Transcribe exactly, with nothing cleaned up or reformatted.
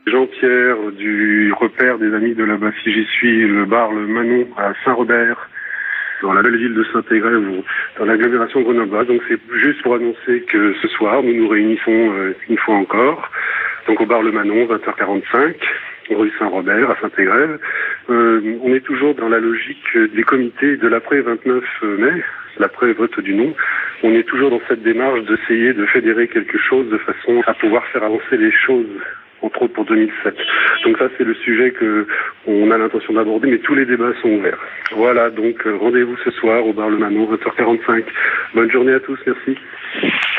Jean-Pierre du repère des Amis de là-bas, si j'y suis, le bar Le Manon à Saint-Robert, dans la belle ville de Saint-Égrève, dans l'agglomération grenobloise. Donc c'est juste pour annoncer que ce soir, nous nous réunissons euh, une fois encore, donc au bar Le Manon, vingt heures quarante-cinq, rue Saint-Robert à Saint-Égrève. Euh, on est toujours dans la logique des comités de l'après vingt-neuf mai, l'après-vote du non. On est toujours dans cette démarche d'essayer de fédérer quelque chose de façon à pouvoir faire avancer les choses, entre autres pour deux mille sept. Donc ça, c'est le sujet que on a l'intention d'aborder, mais tous les débats sont ouverts. Voilà, donc rendez-vous ce soir au bar Le Manon, vingt heures quarante-cinq. Bonne journée à tous, merci.